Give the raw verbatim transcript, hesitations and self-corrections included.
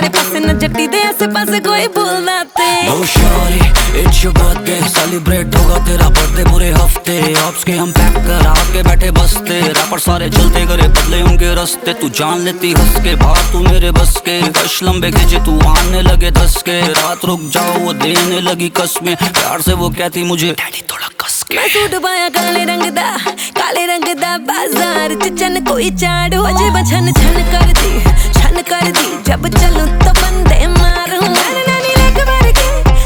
तेरे पासे न जट्टी दे आसे पासे कोई बोलना ते। Oh shawty, it's your birthday, celebrate होगा तेरा बर्थडे पूरे हफ्ते। ऑप्स के हम पैक करा के बैठे बसते, रैपर सारे चलते करे बदले उनके रास्ते। तू जान लेती हंस के बात तू मेरे बस के, कश लंबे खींचे तू आने लगे धस के। रात रुक जाओ वो देने लगी कसमें, प्यार से वो कहती मुझे डैडी थोड़ा कस के। मैं सूट पाया काले रंग दा, काले रंग दा बाजार च चन कोई चाड़ो अजे छन छन कर दी, छन कर दी। जब चलूं तो बंदे मारूं।